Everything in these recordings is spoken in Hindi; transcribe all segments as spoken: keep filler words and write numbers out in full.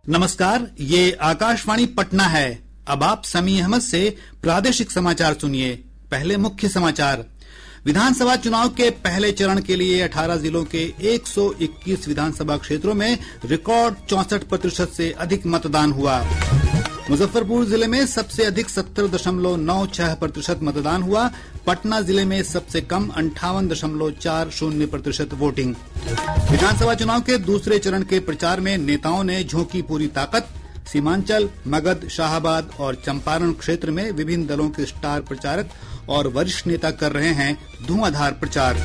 नमस्कार, ये आकाशवाणी पटना है। अब आप समी अहमद से प्रादेशिक समाचार सुनिए। पहले मुख्य समाचार। विधानसभा चुनाव के पहले चरण के लिए अठारह जिलों के एक सौ इक्कीस विधानसभा क्षेत्रों में रिकॉर्ड चौसठ प्रतिशत से अधिक मतदान हुआ। मुजफ्फरपुर जिले में सबसे अधिक सत्तर दशमलव नौ छह प्रतिशत मतदान हुआ। पटना जिले में सबसे कम अंठावन दशमलव चार शून्य प्रतिशत वोटिंग। विधानसभा चुनाव के दूसरे चरण के प्रचार में नेताओं ने झोंकी पूरी ताकत। सीमांचल, मगध, शाहाबाद और चंपारण क्षेत्र में विभिन्न दलों के स्टार प्रचारक और वरिष्ठ नेता कर रहे हैं धुआंधार प्रचार।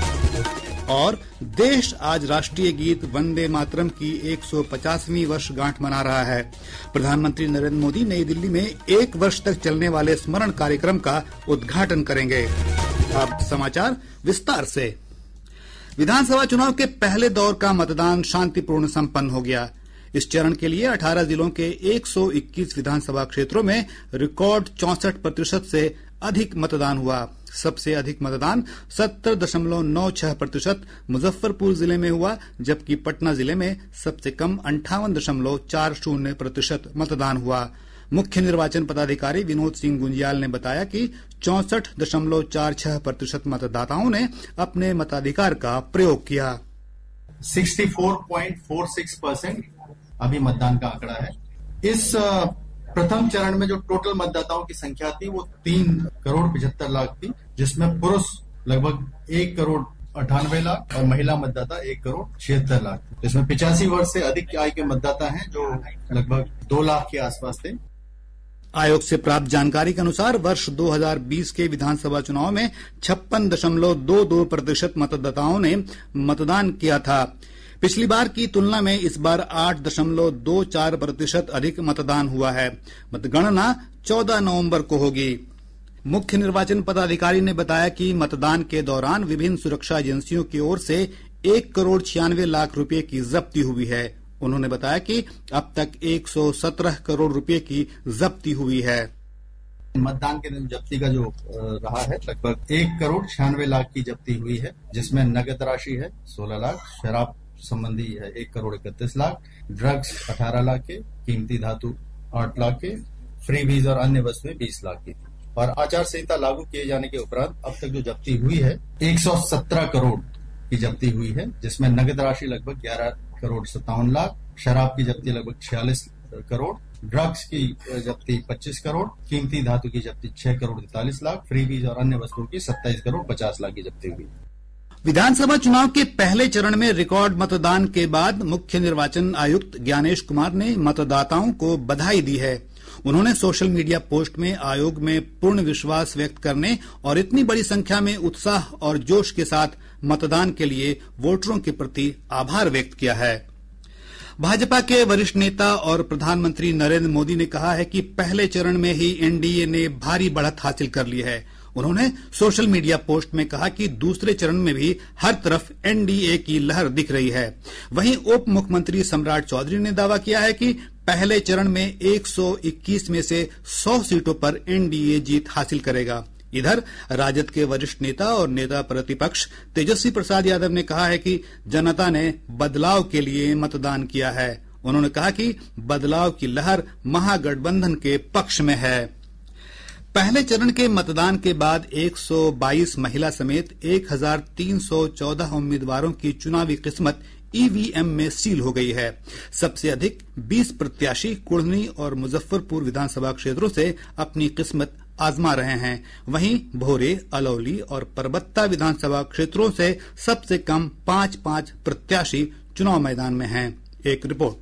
और देश आज राष्ट्रीय गीत वंदे मातरम की एक सौ पचासवीं वर्षगांठ मना रहा है। प्रधानमंत्री नरेंद्र मोदी नई दिल्ली में एक वर्ष तक चलने वाले स्मरण कार्यक्रम का उद्घाटन करेंगे। अब समाचार विस्तार से। विधानसभा चुनाव के पहले दौर का मतदान शांतिपूर्ण संपन्न हो गया। इस चरण के लिए अठारह जिलों के एक सौ इक्कीस विधानसभा क्षेत्रों में रिकॉर्ड चौसठ प्रतिशत से अधिक मतदान हुआ। सबसे अधिक मतदान सत्तर दशमलव नौ छह प्रतिशत मुजफ्फरपुर जिले में हुआ, जबकि पटना जिले में सबसे कम अंठावन दशमलव चार शून्य प्रतिशत मतदान हुआ। मुख्य निर्वाचन पदाधिकारी विनोद सिंह गुंजियाल ने बताया कि चौसठ दशमलव चार छह प्रतिशत मतदाताओं ने अपने मताधिकार का प्रयोग किया। चौंसठ पॉइंट चार छह परसेंट अभी मतदान का आंकड़ा है। इस प्रथम चरण में जो टोटल मतदाताओं की संख्या थी वो तीन करोड़ पिछहत्तर लाख थी, जिसमें पुरुष लगभग एक करोड़ अठानवे लाख और महिला मतदाता एक करोड़ छिहत्तर लाख। इसमें पिचासी वर्ष से अधिक आयु के मतदाता हैं जो लगभग दो लाख के आसपास थे। आयोग से प्राप्त जानकारी के अनुसार वर्ष दो हज़ार बीस के विधानसभा चुनाव में छप्पन दशमलव दो दो प्रतिशत मतदाताओं ने मतदान किया था। पिछली बार की तुलना में इस बार आठ दशमलव दो चार प्रतिशत अधिक मतदान हुआ है। मतगणना चौदह नवंबर को होगी। मुख्य निर्वाचन पदाधिकारी ने बताया कि मतदान के दौरान विभिन्न सुरक्षा एजेंसियों की ओर से एक करोड़ छियानवे लाख रुपए की जब्ती हुई है। उन्होंने बताया कि अब तक एक सौ सत्रह करोड़ रुपए की जब्ती हुई है। मतदान के दिन जब्ती का जो रहा है लगभग एक करोड़ छियानवे लाख की जब्ती हुई है, जिसमें नगद राशि है सोलह लाख, शराब संबंधी है एक करोड़ इकतीस लाख, ड्रग्स अठारह लाख के, कीमती धातु आठ लाख के, फ्री वीज और अन्य वस्तुएं बीस लाख की थी। और आचार संहिता लागू किए जाने के उपरांत अब तक जो जब्ती हुई है एक सौ सत्रह करोड़ की जब्ती हुई है, जिसमें नगद राशि लगभग ग्यारह करोड़ सत्तावन लाख, शराब की जब्ती लगभग छियालीस करोड़, ड्रग्स की जब्ती पच्चीस करोड़, कीमती धातु की जब्ती छह करोड़ तैंतालीस लाख, फ्री वीज और अन्य वस्तुओं की सत्ताईस करोड़ पचास लाख की जब्ती हुई। विधानसभा चुनाव के पहले चरण में रिकॉर्ड मतदान के बाद मुख्य निर्वाचन आयुक्त ज्ञानेश कुमार ने मतदाताओं को बधाई दी है। उन्होंने सोशल मीडिया पोस्ट में आयोग में पूर्ण विश्वास व्यक्त करने और इतनी बड़ी संख्या में उत्साह और जोश के साथ मतदान के लिए वोटरों के प्रति आभार व्यक्त किया है। भाजपा के वरिष्ठ नेता और प्रधानमंत्री नरेंद्र मोदी ने कहा है कि पहले चरण में ही एनडीए ने भारी बढ़त हासिल कर ली है। उन्होंने सोशल मीडिया पोस्ट में कहा कि दूसरे चरण में भी हर तरफ एनडीए की लहर दिख रही है। वहीं उप मुख्यमंत्री सम्राट चौधरी ने दावा किया है कि पहले चरण में एक सौ इक्कीस में से सौ सीटों पर एनडीए जीत हासिल करेगा। इधर राजद के वरिष्ठ नेता और नेता प्रतिपक्ष तेजस्वी प्रसाद यादव ने कहा है कि जनता ने बदलाव के लिए मतदान किया है। उन्होंने कहा कि बदलाव की लहर महागठबंधन के पक्ष में है। पहले चरण के मतदान के बाद एक सौ बाईस महिला समेत एक हज़ार तीन सौ चौदह उम्मीदवारों की चुनावी किस्मत ईवीएम में सील हो गई है। सबसे अधिक बीस प्रत्याशी कुढ़नी और मुजफ्फरपुर विधानसभा क्षेत्रों से अपनी किस्मत आजमा रहे हैं। वहीं भोरे, अलौली और परबत्ता विधानसभा क्षेत्रों से सबसे कम पांच पांच प्रत्याशी चुनाव मैदान में हैं। एक रिपोर्ट।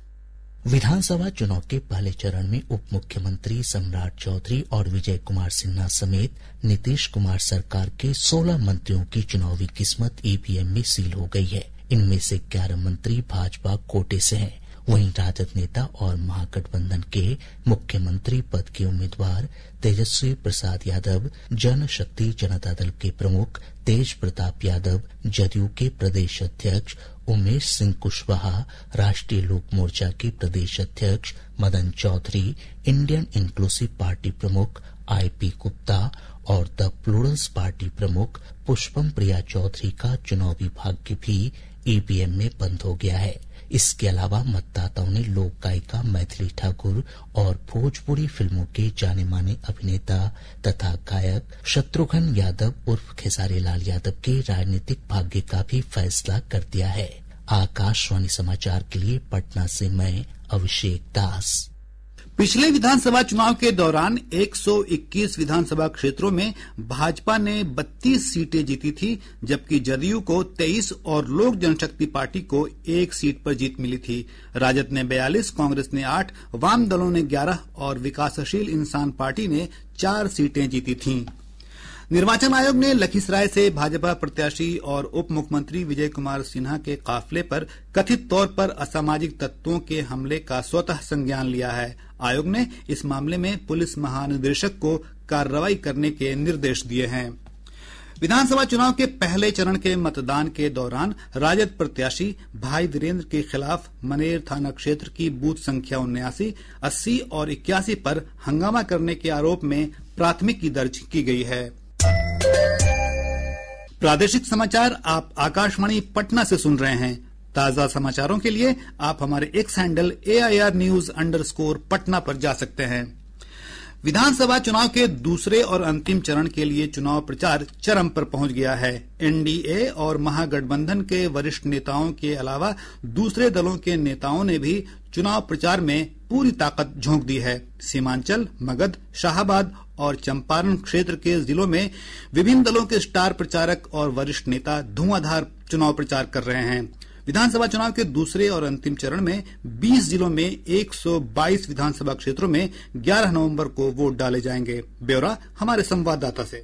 विधानसभा चुनाव के पहले चरण में उप मुख्यमंत्री सम्राट चौधरी और विजय कुमार सिन्हा समेत नीतीश कुमार सरकार के सोलह मंत्रियों की चुनावी किस्मत ईवीएम में सील हो गई है। इनमें से ग्यारह मंत्री भाजपा कोटे से हैं। वहीं राजद नेता और महागठबंधन के मुख्यमंत्री पद के उम्मीदवार तेजस्वी प्रसाद यादव, जनशक्ति जनता दल के प्रमुख तेज प्रताप यादव, जदयू के प्रदेश अध्यक्ष उमेश सिंह कुशवाहा, राष्ट्रीय लोक मोर्चा के प्रदेश अध्यक्ष Madan Chaudhary, Indian inclusive party प्रमुख आईपी गुप्ता और द प्लूरल्स पार्टी प्रमुख पुष्पम प्रिया चौधरी का चुनावी भाग्य भी ईवीएम में बंद हो गया है। इसके अलावा मतदाताओं ने लोक गायिका मैथिली ठाकुर और भोजपुरी फिल्मों के जाने माने अभिनेता तथा गायक शत्रुघ्न यादव उर्फ खेसारी लाल यादव के राजनीतिक भाग्य का भी फैसला कर दिया है। आकाशवाणी समाचार के लिए पटना से मैं अभिषेक दास। पिछले विधानसभा चुनाव के दौरान एक सौ इक्कीस विधानसभा क्षेत्रों में भाजपा ने बत्तीस सीटें जीती थी, जबकि जदयू को तेईस और लोक जनशक्ति पार्टी को एक सीट पर जीत मिली थी। राजद ने बयालीस, कांग्रेस ने आठ, वाम दलों ने ग्यारह और विकासशील इंसान पार्टी ने चार सीटें जीती थीं। निर्वाचन आयोग ने लखीसराय से भाजपा प्रत्याशी और उप मुख्यमंत्री विजय कुमार सिन्हा के काफिले पर कथित तौर पर असामाजिक तत्वों के हमले का स्वतः संज्ञान लिया है। आयोग ने इस मामले में पुलिस महानिदेशक को कार्रवाई करने के निर्देश दिए हैं। विधानसभा चुनाव के पहले चरण के मतदान के दौरान राजद प्रत्याशी भाई वीरेंद्र के खिलाफ मनेर थाना क्षेत्र की बूथ संख्या उन्यासी, अस्सी और इक्यासी पर हंगामा करने के आरोप में प्राथमिकी दर्ज की गई है। प्रादेशिक समाचार आप आकाशवाणी पटना से सुन रहे हैं। ताजा समाचारों के लिए आप हमारे X handle A I R news underscore Patna पर जा सकते हैं। विधानसभा चुनाव के दूसरे और अंतिम चरण के लिए चुनाव प्रचार चरम पर पहुंच गया है। एन डी ए और महागठबंधन के वरिष्ठ नेताओं के अलावा दूसरे दलों के नेताओं ने भी चुनाव प्रचार में पूरी ताकत झोंक दी है। सीमांचल, मगध, शाहाबाद और चंपारण क्षेत्र के जिलों में विभिन्न दलों के स्टार प्रचारक और वरिष्ठ नेता धुआंधार चुनाव प्रचार कर रहे हैं। विधानसभा चुनाव के दूसरे और अंतिम चरण में बीस जिलों में एक सौ बाईस विधानसभा क्षेत्रों में ग्यारह नवंबर को वोट डाले जाएंगे। ब्यौरा हमारे संवाददाता से।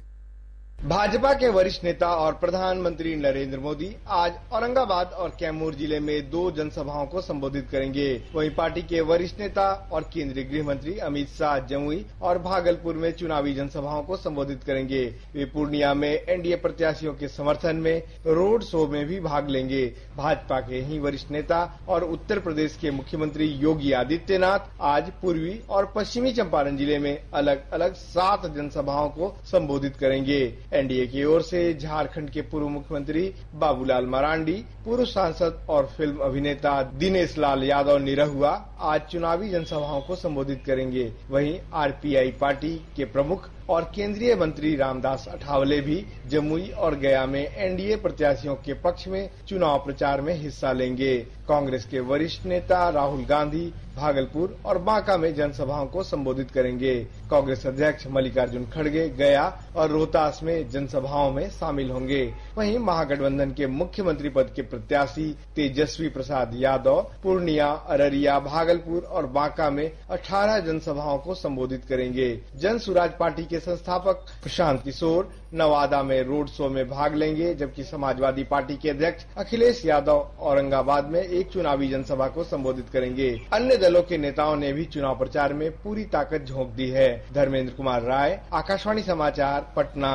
भाजपा के वरिष्ठ नेता और प्रधानमंत्री नरेंद्र मोदी आज औरंगाबाद और कैमूर जिले में दो जनसभाओं को संबोधित करेंगे। वहीं पार्टी के वरिष्ठ नेता और केंद्रीय गृह मंत्री अमित शाह जमुई और भागलपुर में चुनावी जनसभाओं को संबोधित करेंगे। वे पूर्णिया में एन डी ए प्रत्याशियों के समर्थन में रोड शो में भी भाग लेंगे। भाजपा के ही वरिष्ठ नेता और उत्तर प्रदेश के मुख्यमंत्री योगी आदित्यनाथ आज पूर्वी और पश्चिमी चंपारण जिले में अलग अलग सात जनसभाओं को संबोधित करेंगे। एन डी ए की ओर से झारखंड के पूर्व मुख्यमंत्री बाबूलाल मरांडी, पूर्व सांसद और फिल्म अभिनेता दिनेश लाल यादव निरहुआ आज चुनावी जनसभाओं को संबोधित करेंगे। वहीं आर पी आई पार्टी के प्रमुख और केंद्रीय मंत्री रामदास अठावले भी जमुई और गया में एन डी ए प्रत्याशियों के पक्ष में चुनाव प्रचार में हिस्सा लेंगे। कांग्रेस के वरिष्ठ नेता राहुल गांधी भागलपुर और बांका में जनसभाओं को संबोधित करेंगे। कांग्रेस अध्यक्ष मल्लिकार्जुन खड़गे गया और रोहतास में जनसभाओं में शामिल होंगे। वहीं महागठबंधन के मुख्यमंत्री पद के प्रत्याशी तेजस्वी प्रसाद यादव पूर्णिया, अररिया, भागलपुर और बांका में अठारह जनसभाओं को संबोधित करेंगे। जन सुराज पार्टी के संस्थापक प्रशांत किशोर नवादा में रोड शो में भाग लेंगे, जबकि समाजवादी पार्टी के अध्यक्ष अखिलेश यादव औरंगाबाद में एक चुनावी जनसभा को संबोधित करेंगे। अन्य दलों के नेताओं ने भी चुनाव प्रचार में पूरी ताकत झोंक दी है। धर्मेंद्र कुमार राय, आकाशवाणी समाचार, पटना।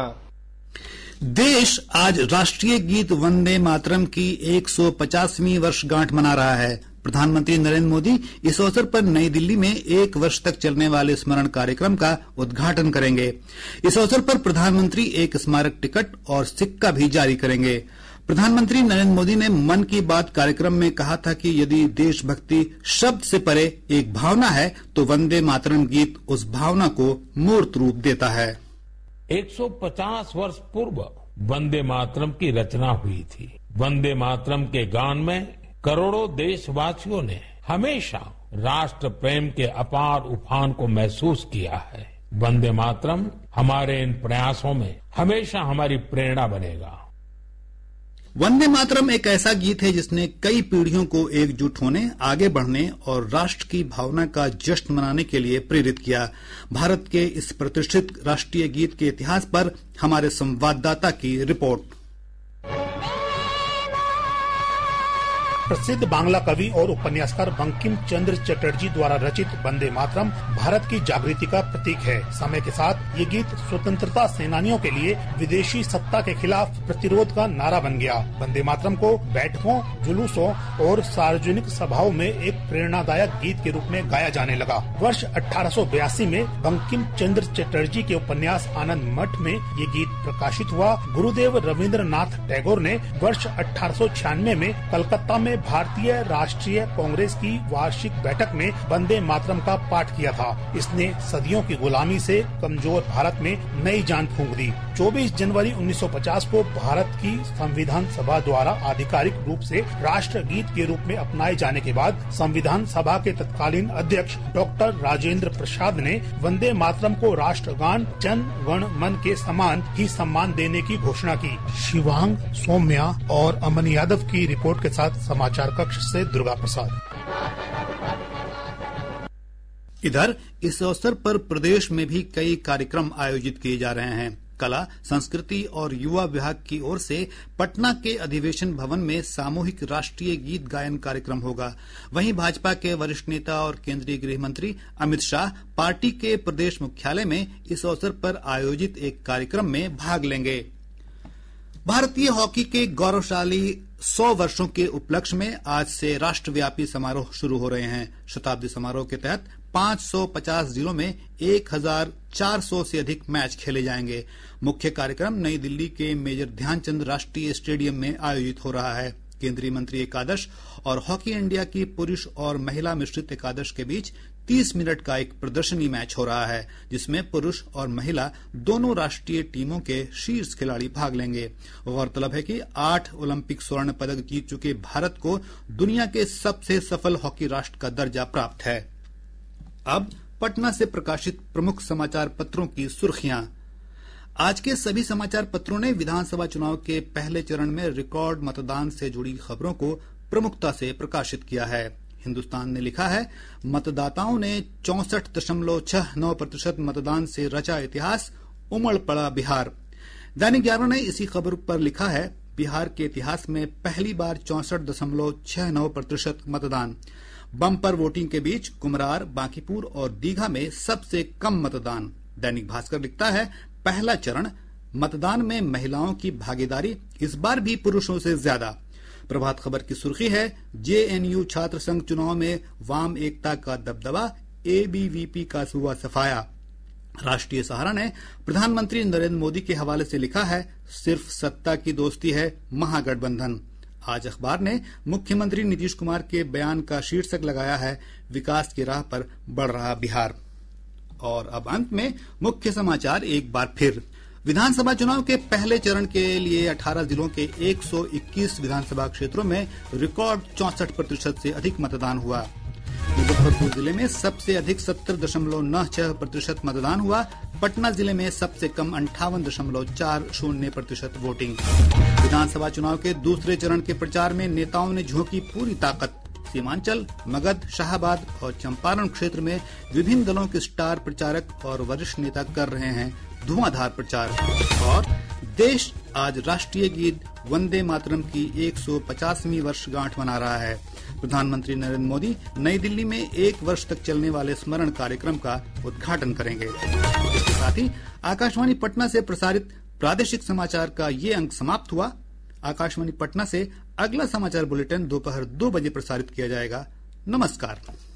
देश आज राष्ट्रीय गीत वंदे मातरम की एक सौ पचासवीं वर्षगांठ मना रहा है। प्रधानमंत्री नरेंद्र मोदी इस अवसर पर नई दिल्ली में एक वर्ष तक चलने वाले स्मरण कार्यक्रम का उद्घाटन करेंगे। इस अवसर पर प्रधानमंत्री एक स्मारक टिकट और सिक्का भी जारी करेंगे। प्रधानमंत्री नरेंद्र मोदी ने मन की बात कार्यक्रम में कहा था कि यदि देशभक्ति शब्द से परे एक भावना है तो वंदे मातरम गीत उस भावना को मूर्त रूप देता है। एक सौ पचास वर्ष पूर्व वंदे मातरम की रचना हुई थी। वंदे मातरम के गान में करोड़ों देशवासियों ने हमेशा राष्ट्र प्रेम के अपार उफान को महसूस किया है। वंदे मातरम हमारे इन प्रयासों में हमेशा हमारी प्रेरणा बनेगा। वंदे मातरम एक ऐसा गीत है जिसने कई पीढ़ियों को एकजुट होने, आगे बढ़ने और राष्ट्र की भावना का जश्न मनाने के लिए प्रेरित किया। भारत के इस प्रतिष्ठित राष्ट्रीय गीत के इतिहास पर हमारे संवाददाता की रिपोर्ट। प्रसिद्ध बांग्ला कवि और उपन्यासकार बंकिम चंद्र चटर्जी द्वारा रचित वंदे मातरम भारत की जागृति का प्रतीक है। समय के साथ ये गीत स्वतंत्रता सेनानियों के लिए विदेशी सत्ता के खिलाफ प्रतिरोध का नारा बन गया। वंदे मातरम को बैठकों, जुलूसों और सार्वजनिक सभाओं में एक प्रेरणादायक गीत के रूप में गाया जाने लगा। वर्ष अठारह सौ बयासी में बंकिम चंद्र चटर्जी के उपन्यास आनंद मठ में ये गीत प्रकाशित हुआ। गुरुदेव रविन्द्रनाथ टैगोर ने वर्ष अठारह सौ छियानवे में कलकत्ता में भारतीय राष्ट्रीय कांग्रेस की वार्षिक बैठक में वंदे मातरम का पाठ किया था। इसने सदियों की गुलामी से कमजोर भारत में नई जान फूंक दी। चौबीस जनवरी उन्नीस सौ पचास को भारत की संविधान सभा द्वारा आधिकारिक रूप से राष्ट्र गीत के रूप में अपनाए जाने के बाद संविधान सभा के तत्कालीन अध्यक्ष डॉक्टर राजेंद्र प्रसाद ने वंदे मातरम को राष्ट्रगान जन गण मन के समान ही सम्मान देने की घोषणा की। शिवांग, सौम्या और अमन यादव की रिपोर्ट के साथ समाचार कक्ष से दुर्गा प्रसाद। इधर इस अवसर पर प्रदेश में भी कई कार्यक्रम आयोजित किए जा रहे हैं। कला, संस्कृति और युवा विभाग की ओर से पटना के अधिवेशन भवन में सामूहिक राष्ट्रीय गीत गायन कार्यक्रम होगा। वहीं भाजपा के वरिष्ठ नेता और केंद्रीय गृह मंत्री अमित शाह पार्टी के प्रदेश मुख्यालय में इस अवसर पर आयोजित एक कार्यक्रम में भाग लेंगे। भारतीय हॉकी के गौरवशाली सौ वर्षों के उपलक्ष्य में आज से राष्ट्रव्यापी समारोह शुरू हो रहे हैं। शताब्दी समारोह के तहत पांच सौ पचास जिलों में एक हज़ार चार सौ से अधिक मैच खेले जाएंगे। मुख्य कार्यक्रम नई दिल्ली के मेजर ध्यानचंद राष्ट्रीय स्टेडियम में आयोजित हो रहा है। केंद्रीय मंत्री एकादश और हॉकी इंडिया की पुरुष और महिला मिश्रित एकादश के बीच तीस मिनट का एक प्रदर्शनी मैच हो रहा है, जिसमें पुरुष और महिला दोनों राष्ट्रीय टीमों के शीर्ष खिलाड़ी भाग लेंगे। गौरतलब है कि आठ ओलंपिक स्वर्ण पदक जीत चुके भारत को दुनिया के सबसे सफल हॉकी राष्ट्र का दर्जा प्राप्त है। अब पटना से प्रकाशित प्रमुख समाचार पत्रों की सुर्खियां। आज के सभी समाचार पत्रों ने विधानसभा चुनाव के पहले चरण में रिकॉर्ड मतदान से जुड़ी खबरों को प्रमुखता से प्रकाशित किया है। हिन्दुस्तान ने लिखा है, मतदाताओं ने चौसठ दशमलव छह नौ प्रतिशत मतदान से रचा इतिहास, उमड़ पड़ा बिहार। दैनिक जागरण ने इसी खबर पर लिखा है, बिहार के इतिहास में पहली बार चौसठ दशमलव छह नौ प्रतिशत मतदान। बम्पर वोटिंग के बीच कुमरार, बांकीपुर और दीघा में सबसे कम मतदान। दैनिक भास्कर लिखता है, पहला चरण मतदान में महिलाओं की भागीदारी इस बार भी पुरुषों से ज्यादा। प्रभात खबर की सुर्खी है, जेएनयू छात्र संघ चुनाव में वाम एकता का दबदबा, एबीवीपी का हुआ सफाया। राष्ट्रीय सहारा ने प्रधानमंत्री नरेंद्र मोदी के हवाले से लिखा है, सिर्फ सत्ता की दोस्ती है महागठबंधन। आज अखबार ने मुख्यमंत्री नीतीश कुमार के बयान का शीर्षक लगाया है, विकास की राह पर बढ़ रहा बिहार। और अब अंत में मुख्य समाचार एक बार फिर। विधानसभा चुनाव के पहले चरण के लिए अठारह जिलों के एक सौ इक्कीस विधानसभा क्षेत्रों में रिकॉर्ड चौसठ प्रतिशत से अधिक मतदान हुआ। मुजफ्फरपुर जिले में सबसे अधिक सत्तर दशमलव नौ छह प्रतिशत मतदान हुआ। पटना जिले में सबसे कम अंठावन दशमलव चार शून्य प्रतिशत वोटिंग। विधानसभा चुनाव के दूसरे चरण के प्रचार में नेताओं ने झोंकी पूरी ताकत। सीमांचल, मगध, शाहाबाद और चंपारण क्षेत्र में विभिन्न दलों के स्टार प्रचारक और वरिष्ठ नेता कर रहे हैं धुआंधार प्रचार। और देश आज राष्ट्रीय गीत वंदे मातरम की एक सौ पचासवीं वर्षगांठ मना रहा है। प्रधानमंत्री नरेंद्र मोदी नई दिल्ली में एक वर्ष तक चलने वाले स्मरण कार्यक्रम का उद्घाटन करेंगे। इसके साथ ही आकाशवाणी पटना से प्रसारित प्रादेशिक समाचार का ये अंक समाप्त हुआ। आकाशवाणी पटना से अगला समाचार बुलेटिन दोपहर दो बजे प्रसारित किया जाएगा। नमस्कार।